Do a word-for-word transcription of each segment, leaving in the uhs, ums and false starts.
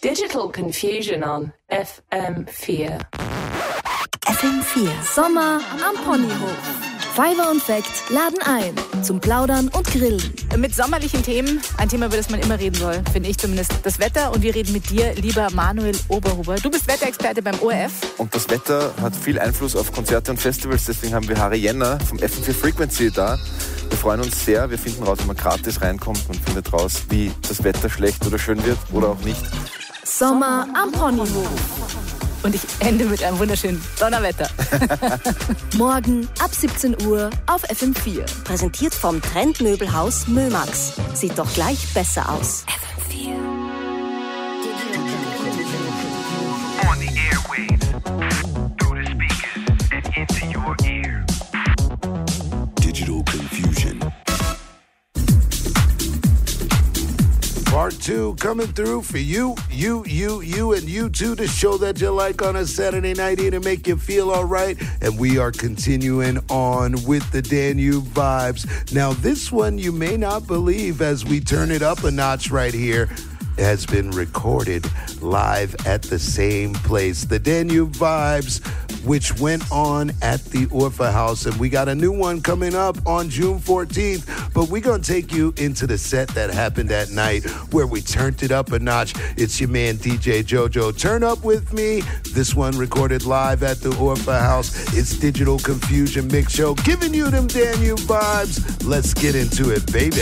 Digital Confusion on F M vier. F M vier. Sommer am Ponyhof. Fiverr und Fact laden ein zum Plaudern und Grillen. Mit sommerlichen Themen, ein Thema, über das man immer reden soll, finde ich zumindest, das Wetter. Und wir reden mit dir, lieber Manuel Oberhuber. Du bist Wetterexperte beim O R F. Und das Wetter hat viel Einfluss auf Konzerte und Festivals. Deswegen haben wir Harry Jenner vom F M vier Frequency da. Wir freuen uns sehr. Wir finden raus, wenn man gratis reinkommt. Man findet raus, wie das Wetter schlecht oder schön wird oder auch nicht. Sommer am Ponyhof. Und ich ende mit einem wunderschönen Donnerwetter. Morgen ab siebzehn Uhr auf F M vier. Präsentiert vom Trendmöbelhaus Mömax. Sieht doch gleich besser aus. F M vier. On the airwaves, through the speakers and into your ear. Digital Confusion. Part two coming through for you, you, you, you, and you too, the show that you like on a Saturday night here to make you feel all right. And we are continuing on with the Danube vibes. Now, this one you may not believe as we turn it up a notch right here has been recorded live at the same place. The Danube Vibes, which went on at the Orpha House. And we got a new one coming up on June fourteenth. But we're going to take you into the set that happened that night where we turned it up a notch. It's your man, D J Jojo. Turn up with me. This one recorded live at the Orpha House. It's Digital Confusion Mix Show, giving you them Danube vibes. Let's get into it, baby.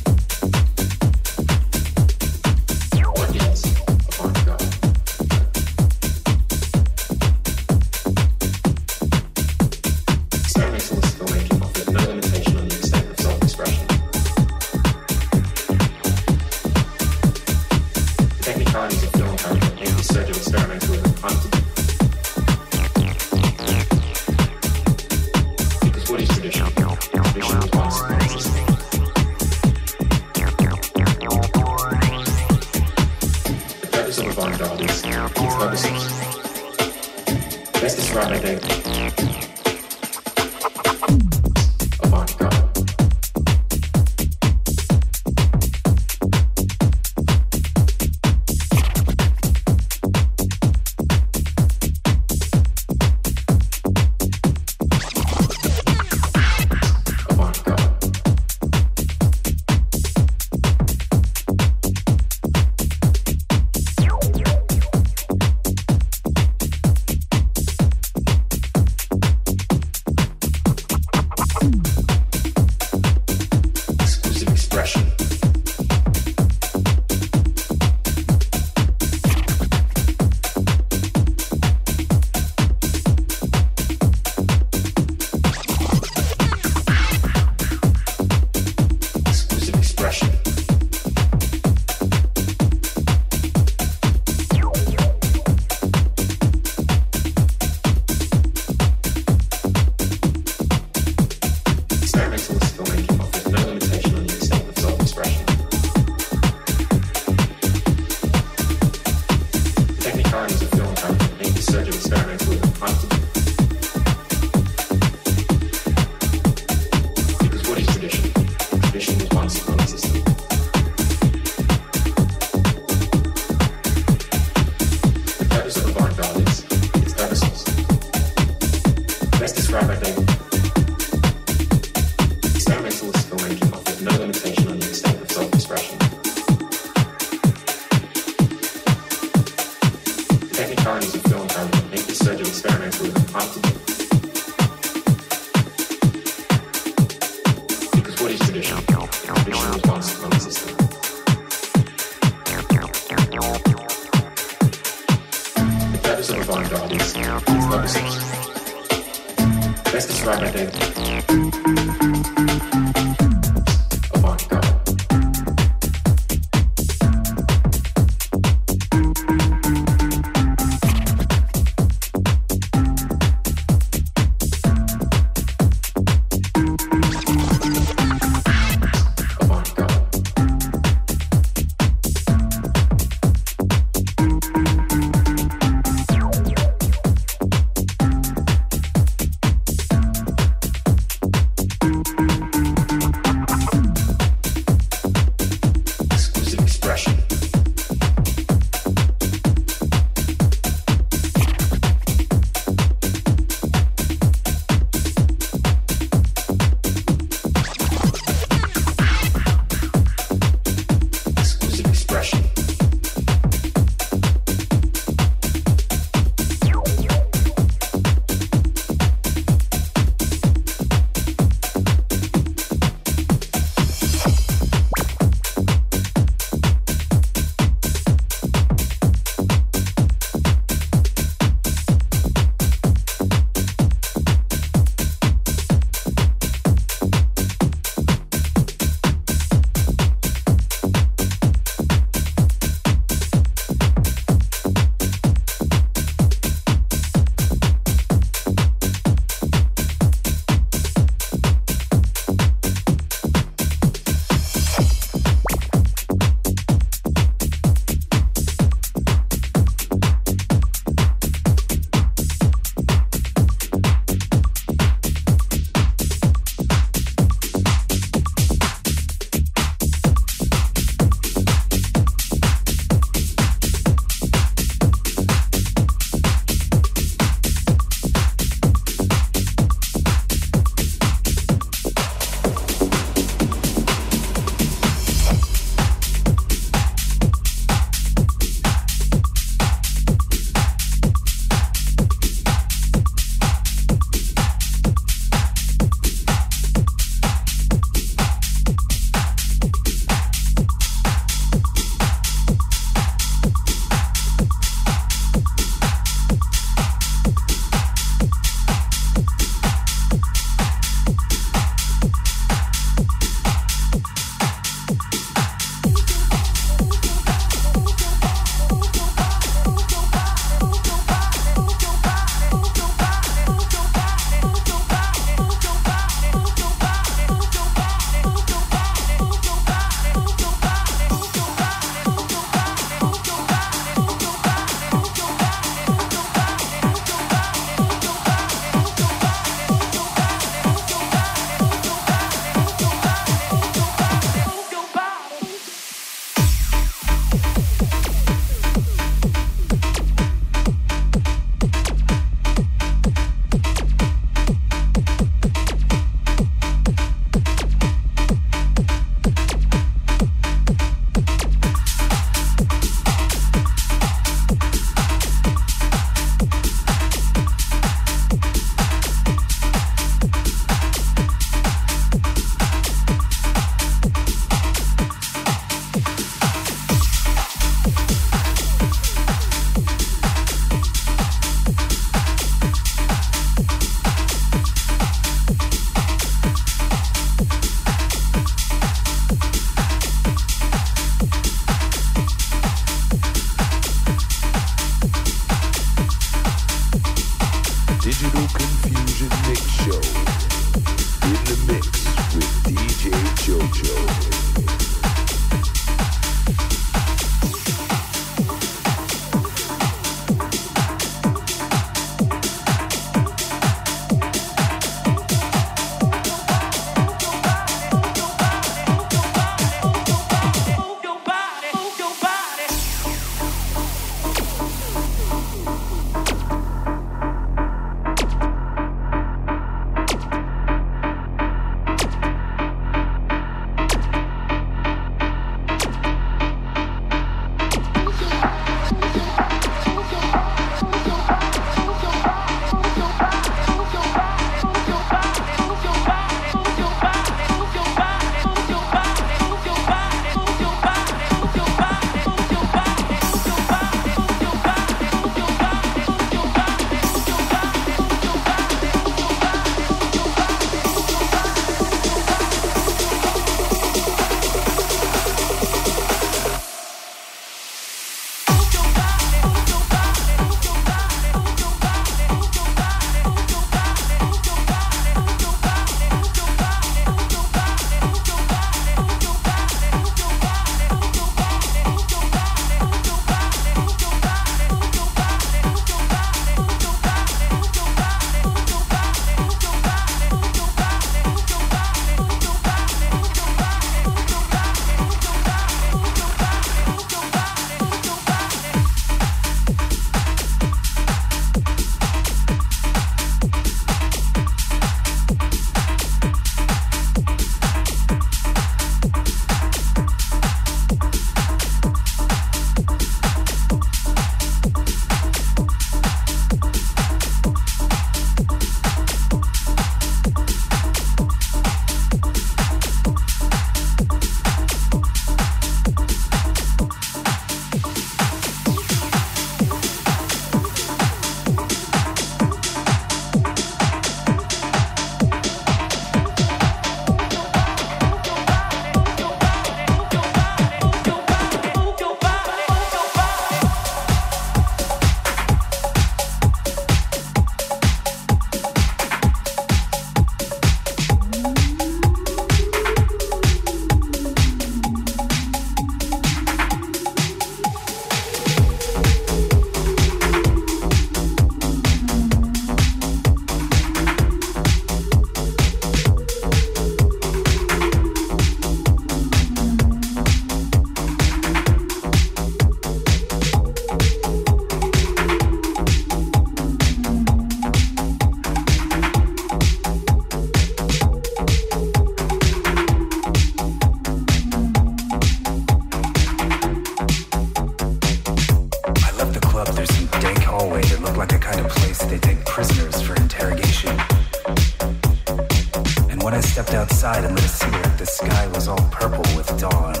And when I stepped outside and lit a cigarette, the sky was all purple with dawn.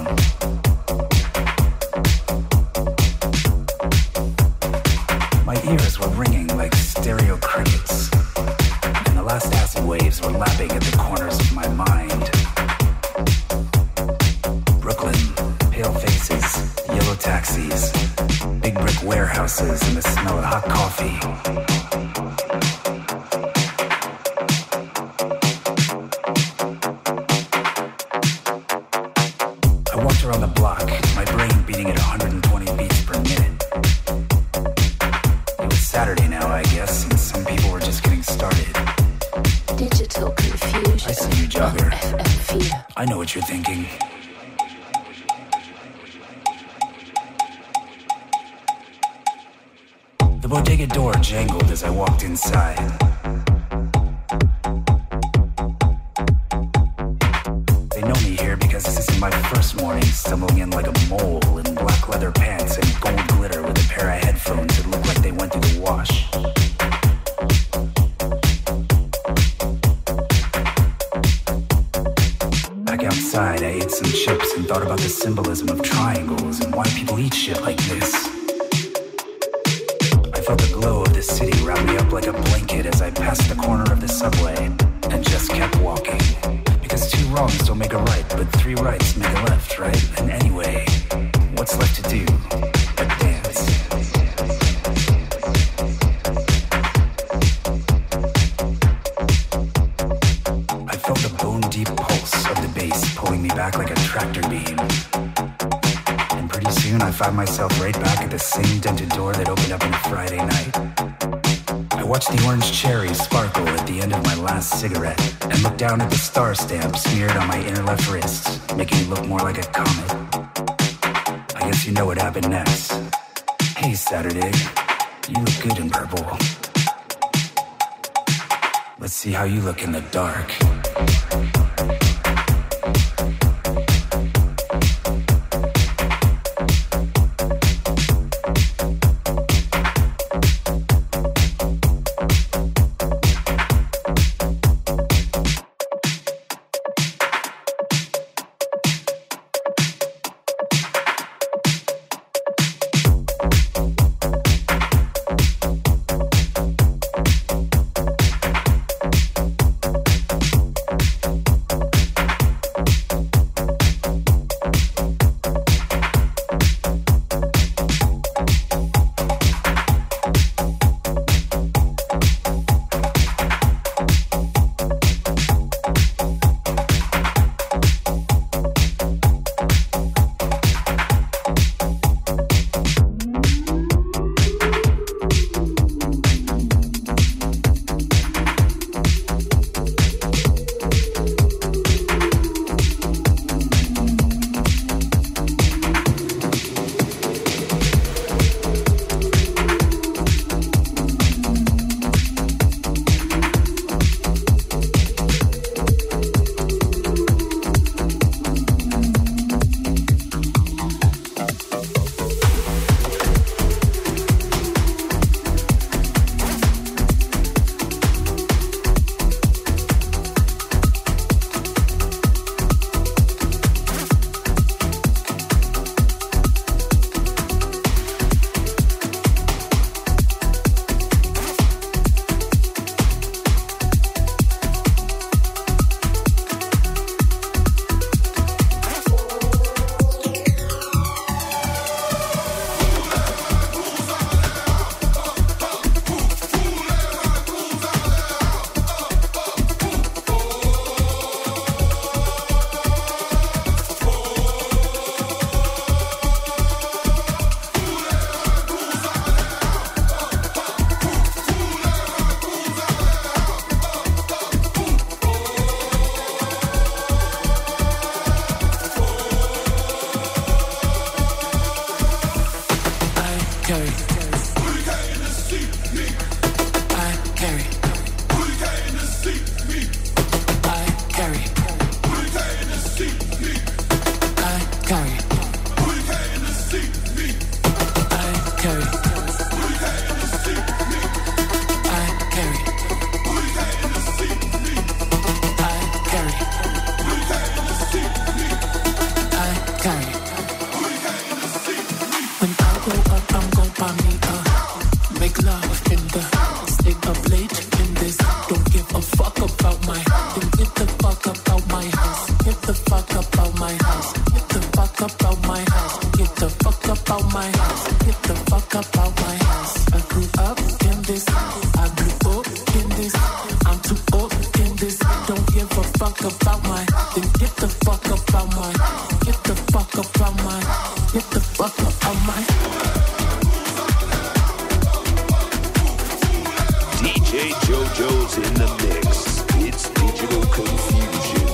My ears were ringing like stereo crickets, and the last acid waves were lapping at the corners of my mind. Brooklyn, pale faces, yellow taxis, big brick warehouses, and the smell of hot coffee. I walked around the block, my brain beating at one hundred twenty beats per minute. It was Saturday now, I guess, and some people were just getting started. Digital confusion. I see you, jogger. F M four. I know what you're thinking. The bodega door jangled as I walked inside. They know me here because this isn't my first morning stumbling in like a mole in black leather pants and gold glitter with a pair of headphones that look like they went through the wash. Back outside, I ate some chips and thought about the symbolism of triangles and why people eat shit like this. I felt the glow of the city wrap me up like a blanket as I passed the corner of the subway and just kept walking. Because two wrongs don't make a right, but three rights make a left, right? And anyway, what's left to do but dance? I felt the bone-deep pulse of the bass pulling me back like a tractor beam. And pretty soon I found myself right back at the same dented door that opened up on a Friday night. I watched the orange cherry sparkle at the end of my last cigarette and looked down at the star stamp smeared on my inner left wrist, making it look more like a comet. I guess you know what happened next. Hey, Saturday, you look good in purple. Let's see how you look in the dark. don't give a fuck about mine, then get the fuck up out mine. Get the fuck up out mine. Get the fuck up out mine. D J JoJo's in the mix. It's Digital Confusion.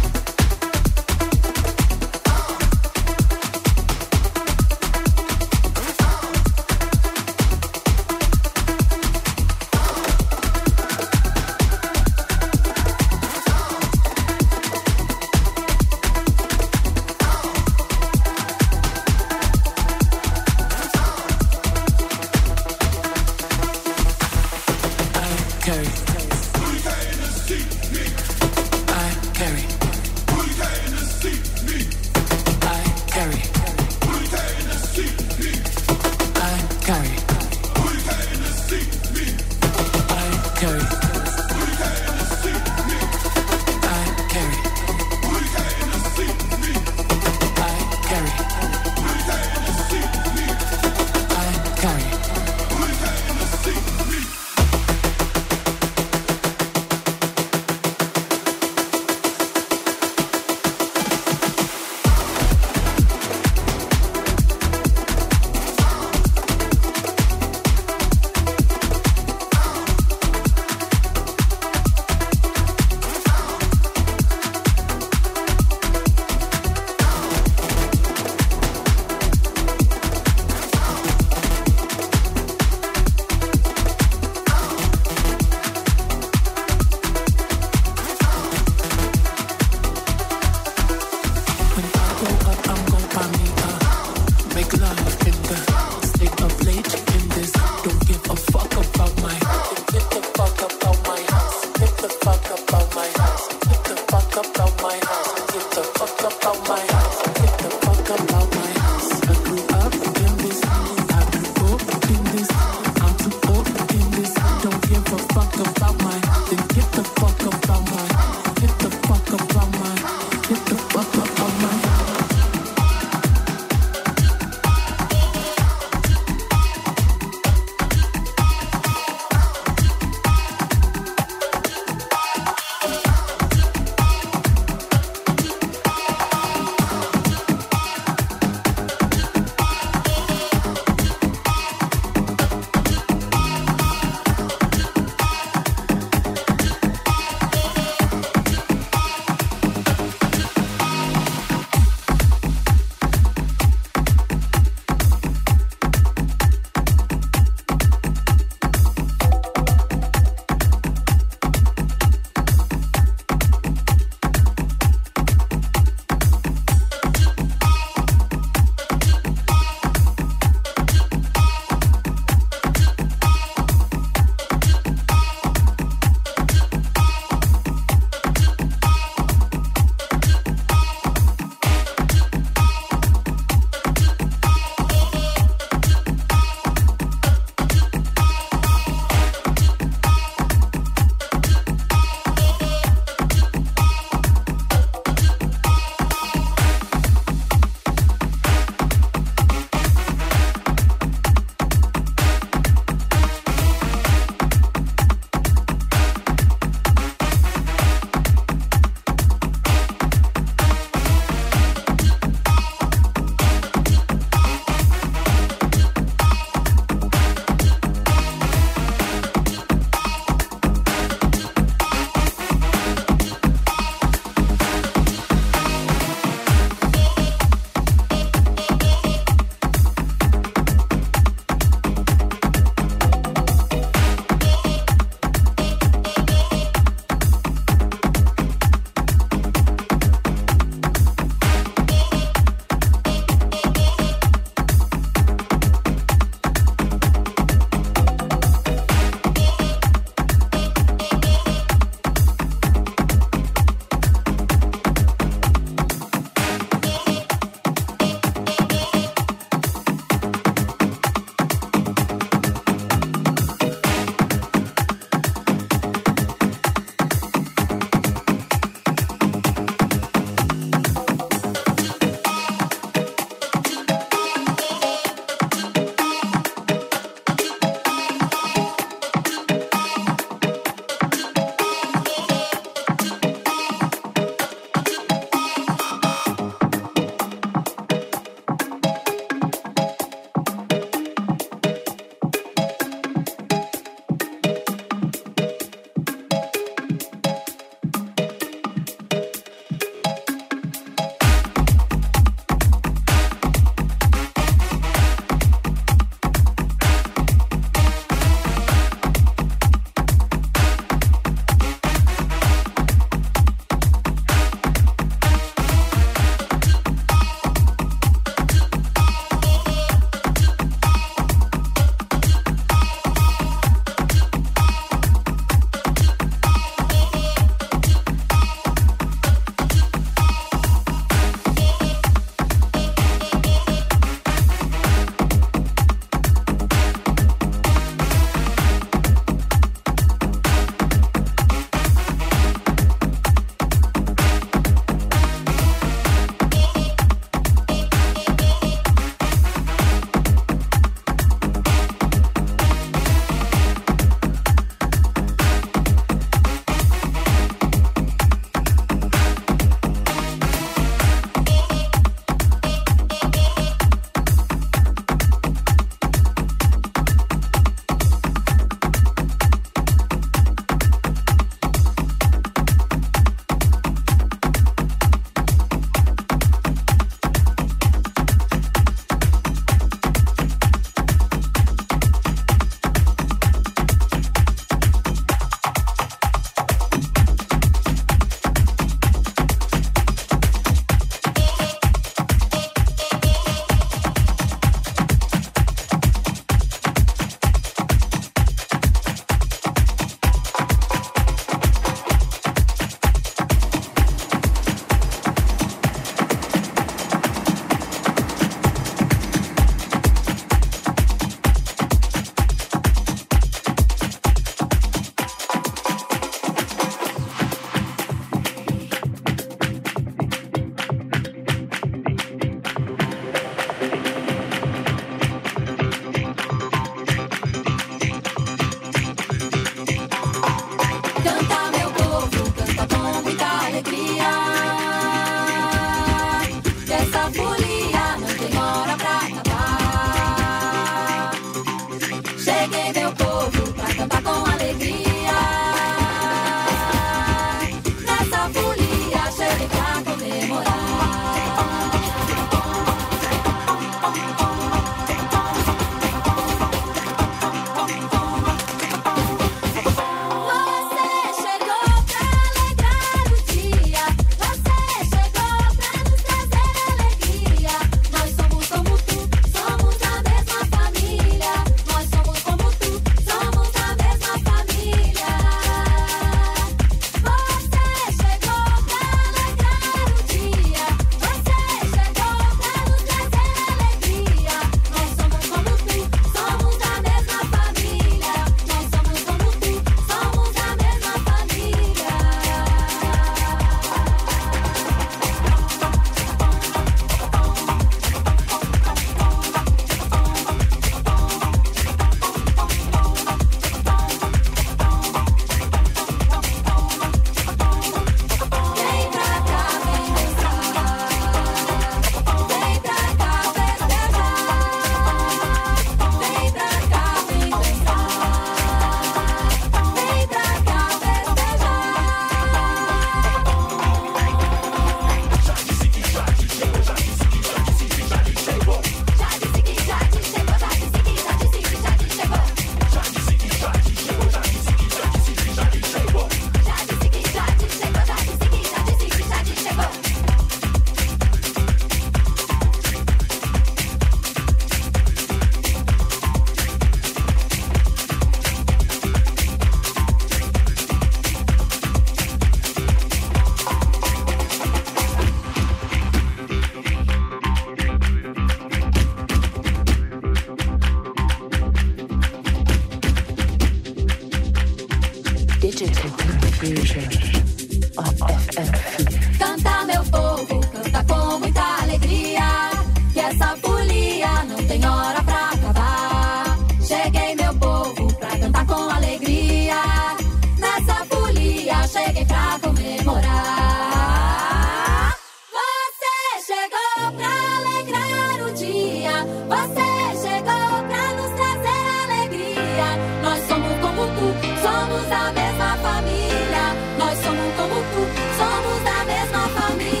Nessa folia não tem hora pra acabar. Cheguei, meu povo, pra cantar com alegria. Nessa folia cheguei pra comemorar. Você chegou pra alegrar o dia. Você chegou pra nos trazer alegria. Nós somos como tu, somos da mesma família. Nós somos como tu, somos da mesma família.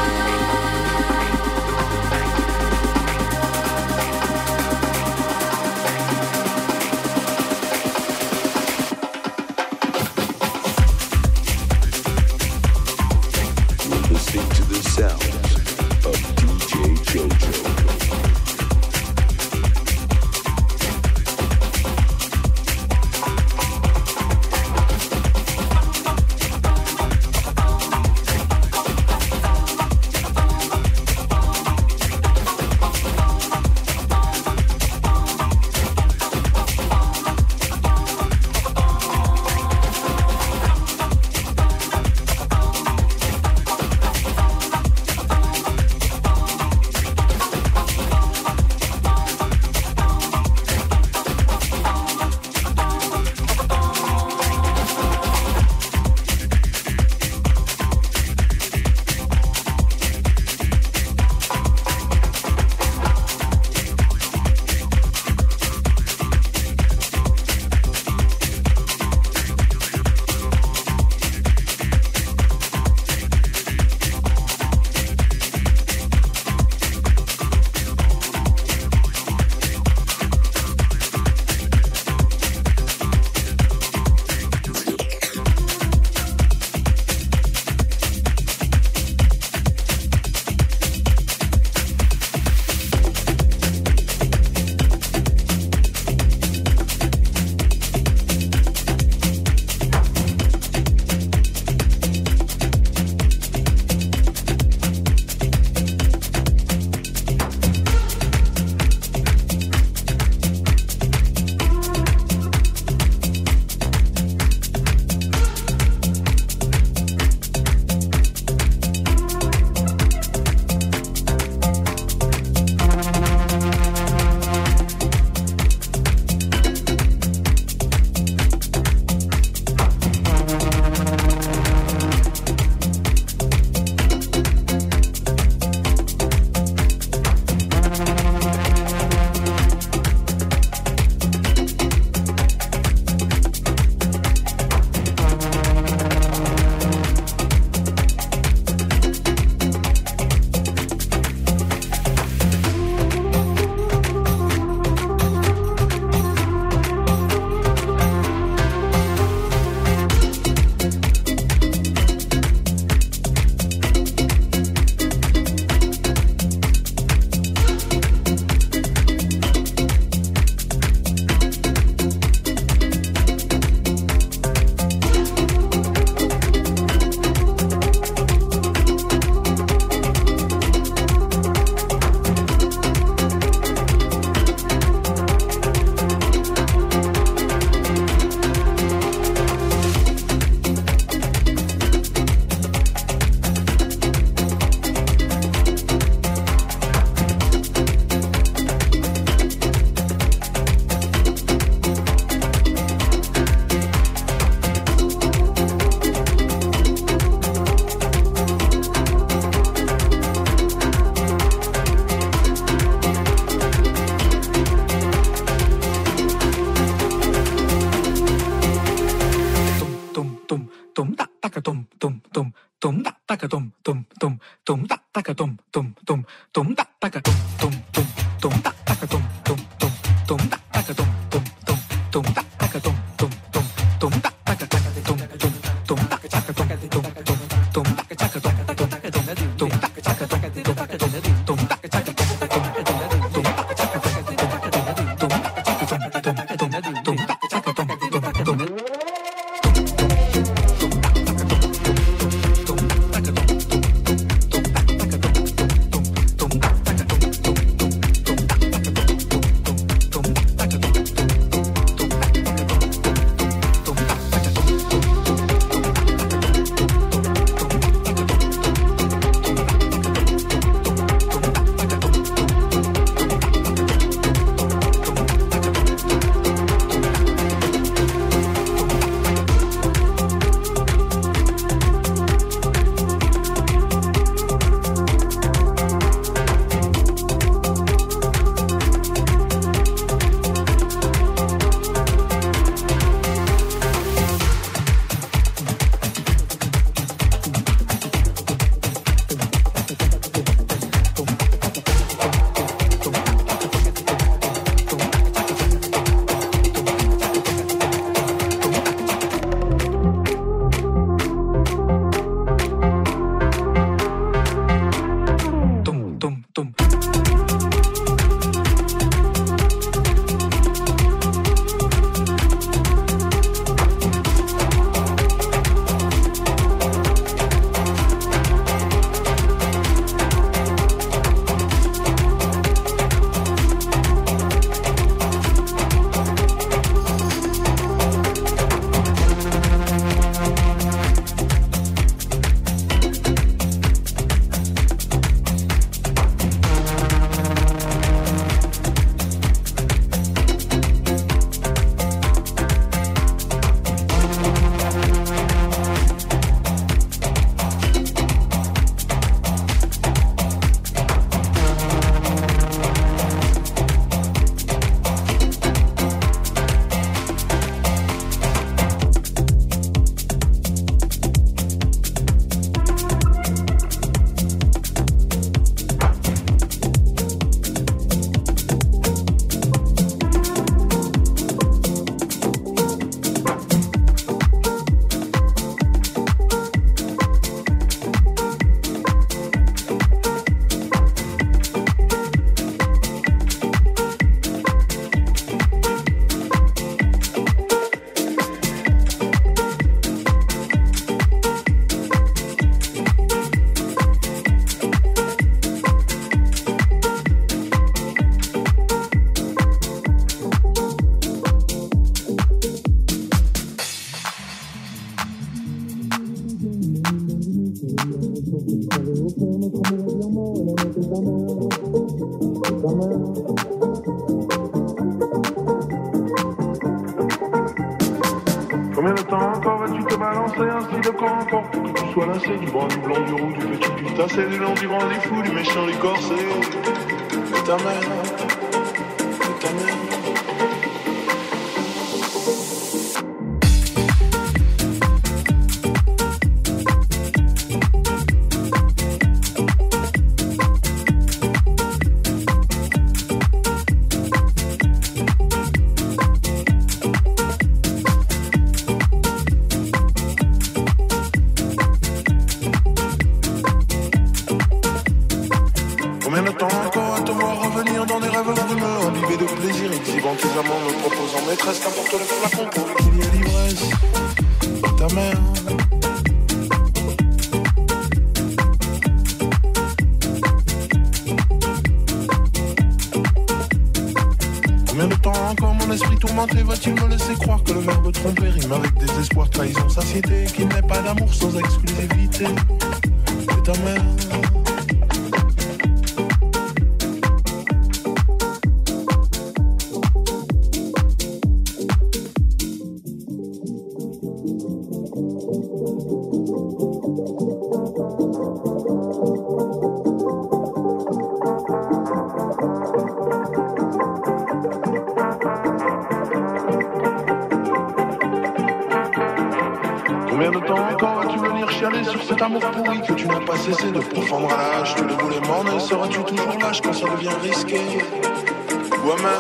Listening to the sounds of D J Jojo. Tum Combien de temps encore vas-tu te balancer ainsi de corps en corps pour que tu sois lassé du brun, du blanc, du roux, du petit, du tassé, du long, du grand, du fou, du méchant, du corsé. Et ta mère, et ta mère. Maîtresse, n'importe le flacon pour lequel il y a l'ivresse. Ta mère. Combien de temps encore mon esprit tourmenté va-t-il me laisser croire que le verbe tromper rime avec désespoir, trahison, satiété, qu'il n'est pas d'amour sans exclusivité. Et ta mère. Sur cet amour pourri que tu n'as pas cessé de profondre à l'âge. Tu le voulais m'en et seras-tu toujours lâche quand ça devient risqué? Ou amer?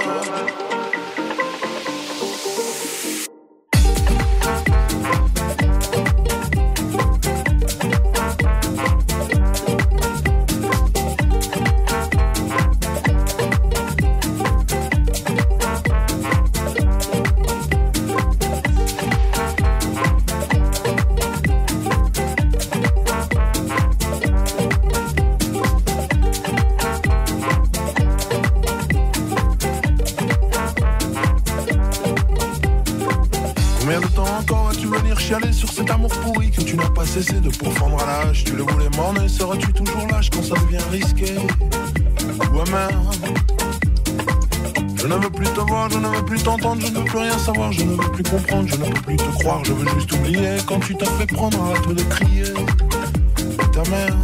Cesser de profondre à l'âge, tu le voulais m'en et seras-tu toujours lâche quand ça devient risqué ou amer? Je ne veux plus te voir, je ne veux plus t'entendre, je ne veux plus rien savoir, je ne veux plus comprendre, je ne peux plus te croire, je veux juste oublier quand tu t'as fait prendre, arrête de crier. Ta mère.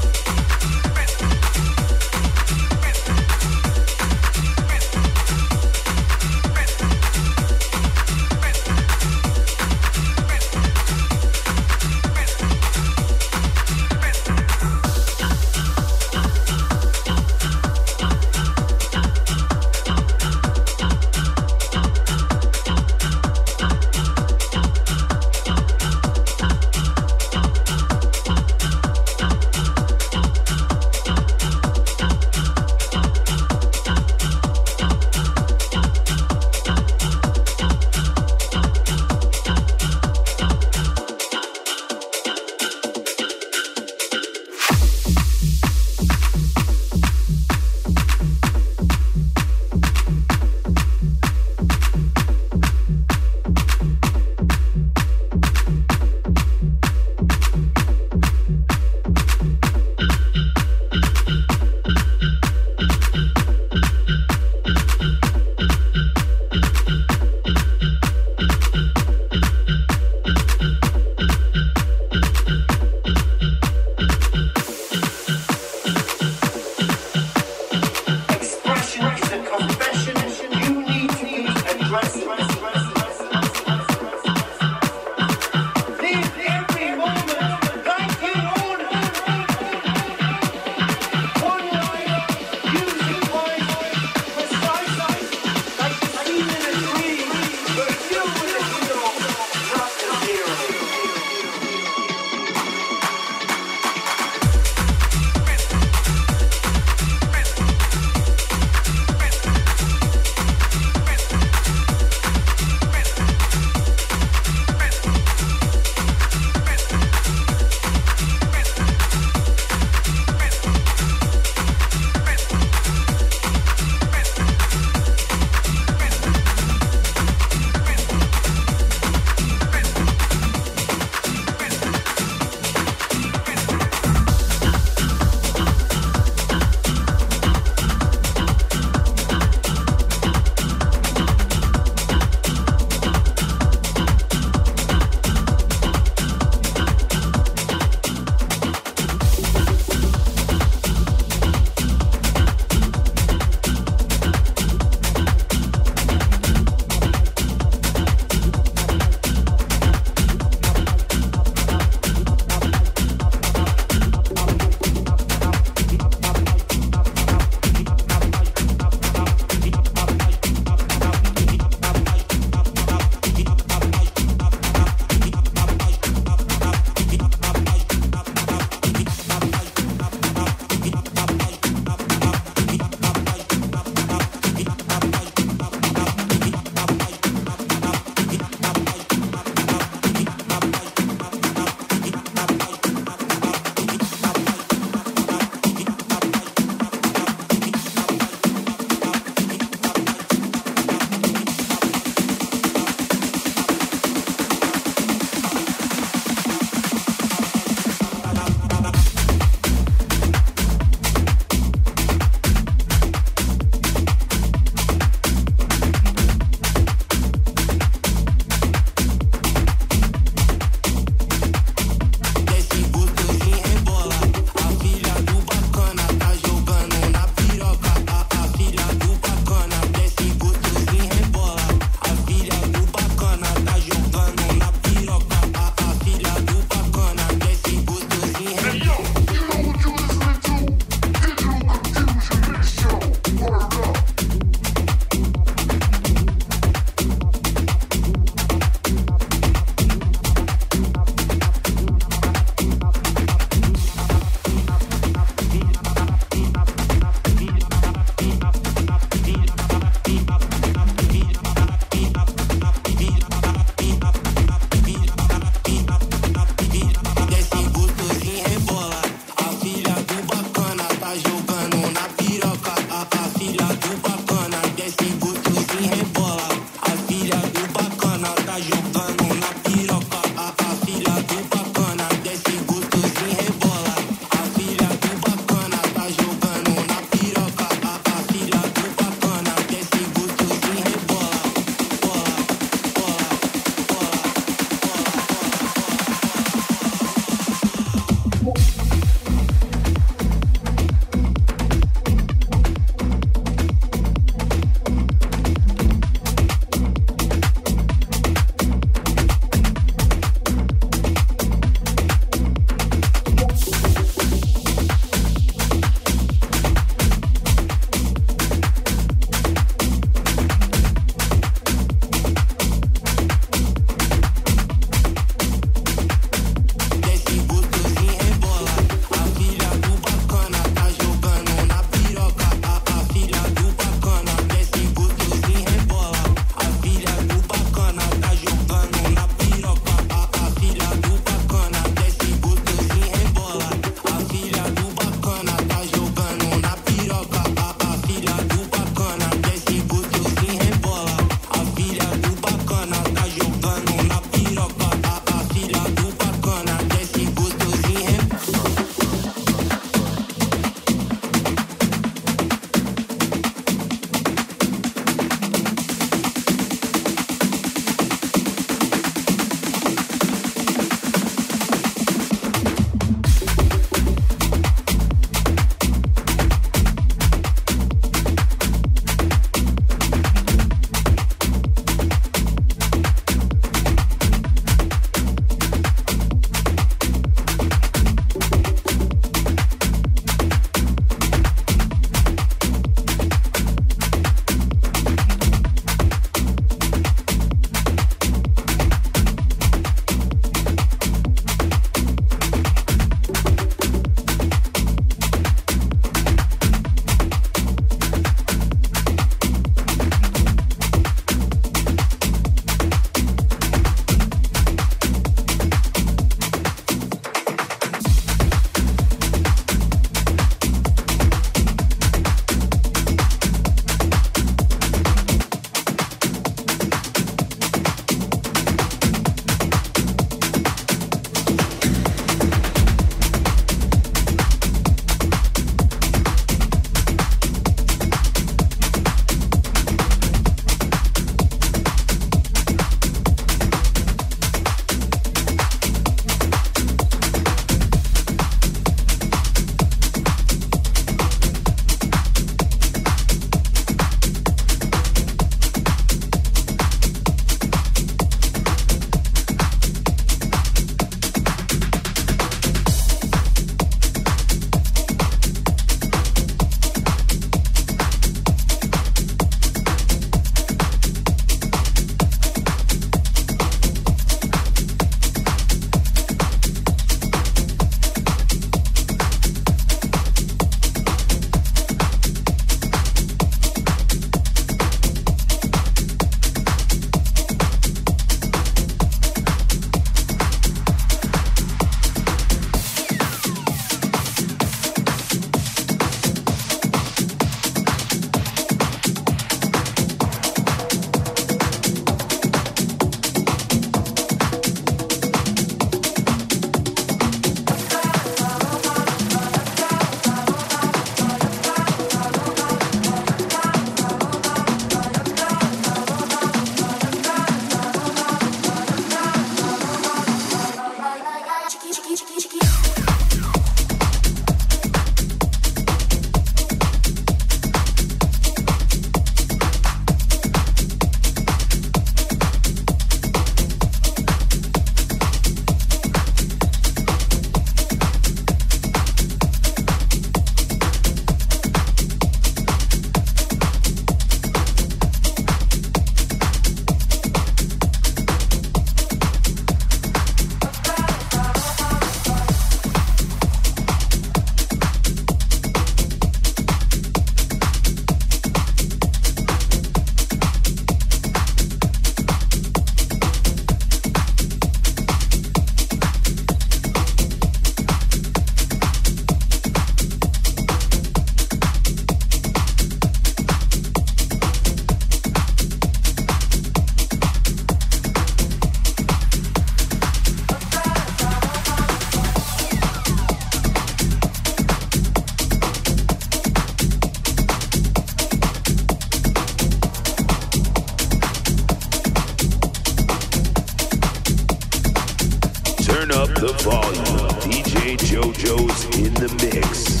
up the volume. D J JoJo's in the mix.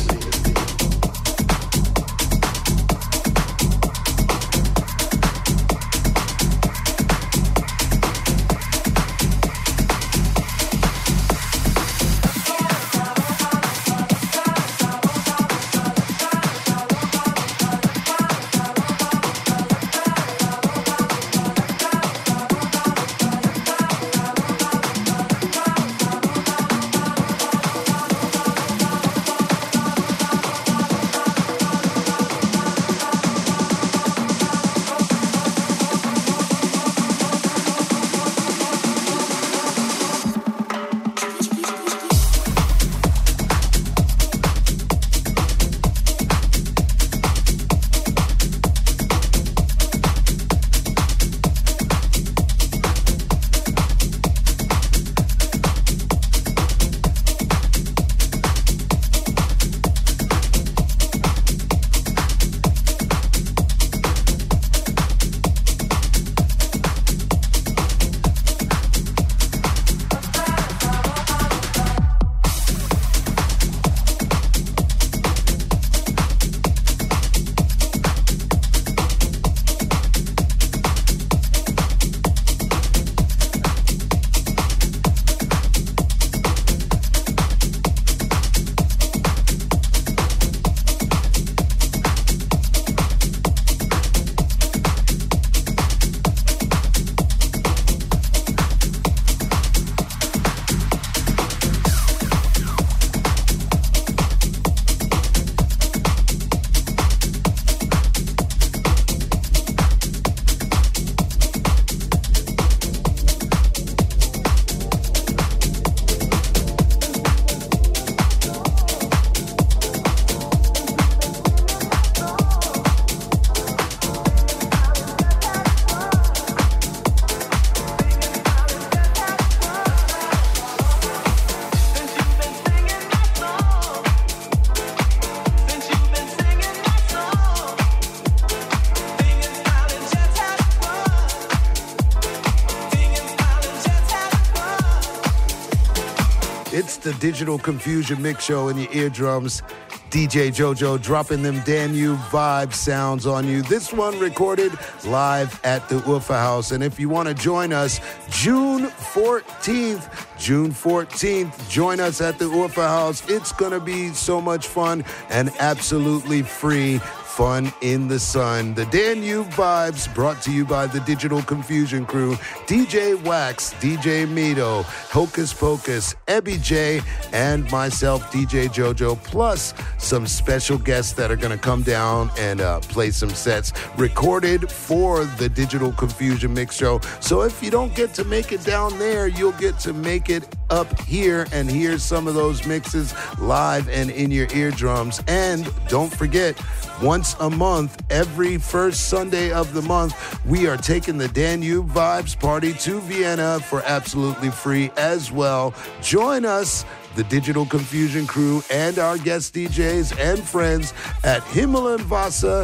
It's the Digital Confusion Mix Show in your eardrums. D J JoJo dropping them Danube vibe sounds on you. This one recorded live at the Urfa House. And if you want to join us, June fourteenth, June fourteenth, join us at the Urfa House. It's going to be so much fun and absolutely free. Fun in the sun. The Danube Vibes brought to you by the Digital Confusion crew. D J Wax, D J Mito, Hocus Pocus, Ebby J, and myself, D J JoJo, plus some special guests that are going to come down and uh, play some sets recorded for the Digital Confusion Mix Show. So if you don't get to make it down there, you'll get to make it up here and hear some of those mixes live and in your eardrums. And don't forget, once a month, every first Sunday of the month, we are taking the Danube Vibes party to Vienna for absolutely free as well. Join us, the Digital Confusion crew, and our guest D Js and friends at Himmel und Wasser,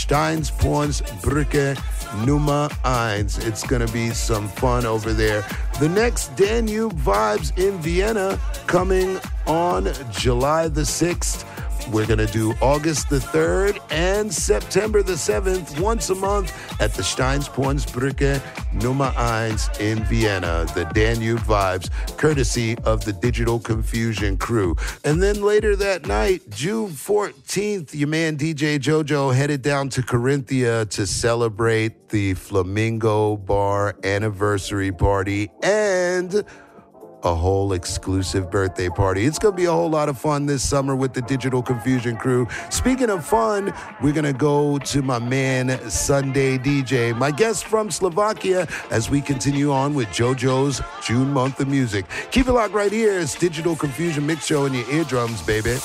Steinspornsbrücke Nummer eins. It's going to be some fun over there. The next Danube Vibes in Vienna coming on July the sixth. We're going to do August the third and September the seventh, once a month at the Steinspornsbrücke Nummer eins in Vienna. The Danube Vibes, courtesy of the Digital Confusion crew. And then later that night, June fourteenth, your man D J JoJo headed down to Corinthia to celebrate the Flamingo Bar anniversary party and a whole exclusive birthday party. It's going to be a whole lot of fun this summer with the Digital Confusion crew. Speaking of fun, we're going to go to my man, Sunday D J, my guest from Slovakia, as we continue on with JoJo's June month of music. Keep it locked right here. It's Digital Confusion Mix Show in your eardrums, baby.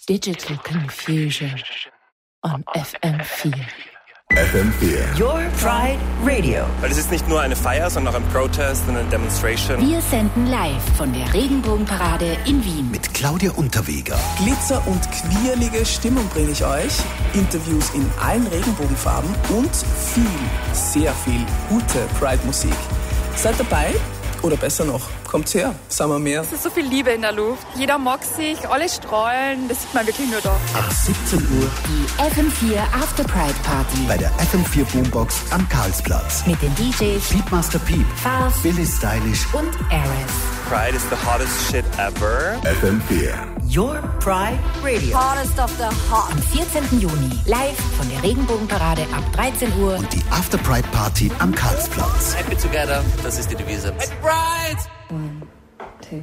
Digital Confusion on F M four. F M four. Your Pride Radio. Weil es ist nicht nur eine Feier, sondern auch ein Protest und eine Demonstration. Wir senden live von der Regenbogenparade in Wien. Mit Claudia Unterweger. Glitzer und quirlige Stimmung bringe ich euch. Interviews in allen Regenbogenfarben und viel, sehr viel gute Pride-Musik. Seid dabei? Oder besser noch, kommt her, sagen wir mehr. Es ist so viel Liebe in der Luft. Jeder mag sich, alle strahlen. Das sieht man wirklich nur da. Ab siebzehn Uhr die F M four After Pride Party. Bei der F M four Boombox am Karlsplatz. Mit den D Js Peepmaster Peep, Fast, Billy Stylish und Ares. Pride is the hottest shit ever. F M four. Your Pride Radio. Hottest of the hot. Am vierzehnten Juni live von der Regenbogenparade ab dreizehn Uhr. Und die After Pride Party am Karlsplatz. Happy together, das ist die Devise. Happy Pride! One, two.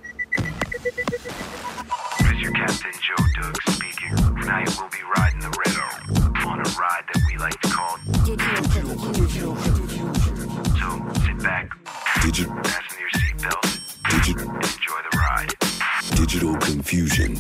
This is your Captain Joe Doug speaking. Tonight we'll be riding the Red on a ride that we like to call Digital Confusion. So sit back, Digital. fasten your seatbelts, Digital. and enjoy the ride. Digital Confusion.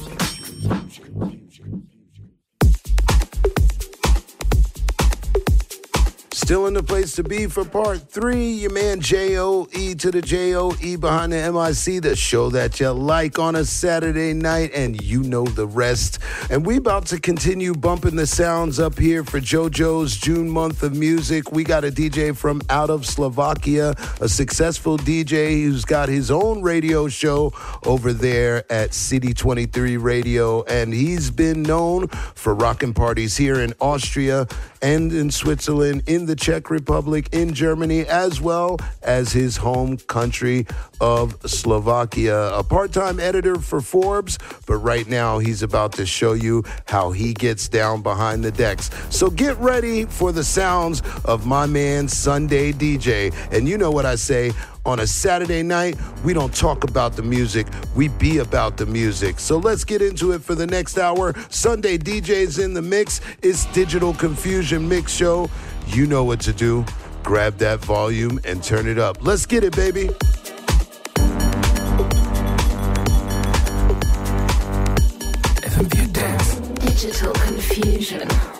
Still in the place to be for part three. Your man J O E to the J O E behind the M I C, the show that you like on a Saturday night, and you know the rest. And we about to continue bumping the sounds up here for JoJo's June month of music. We got a D J from out of Slovakia, a successful D J who's got his own radio show over there at City twenty-three Radio, and he's been known for rocking parties here in Austria and in Switzerland, in the Czech Republic, in Germany, as well as his home country of Slovakia. A part-time editor for Forbes, but right now he's about to show you how he gets down behind the decks. So get ready for the sounds of my man Sunday D J. And you know what I say, on a Saturday night, we don't talk about the music, we be about the music. So let's get into it for the next hour. Sunday D J's in the mix. It's Digital Confusion Mix Show. You know what to do. Grab that volume and turn it up. Let's get it, baby. F M four Dance. Digital Confusion.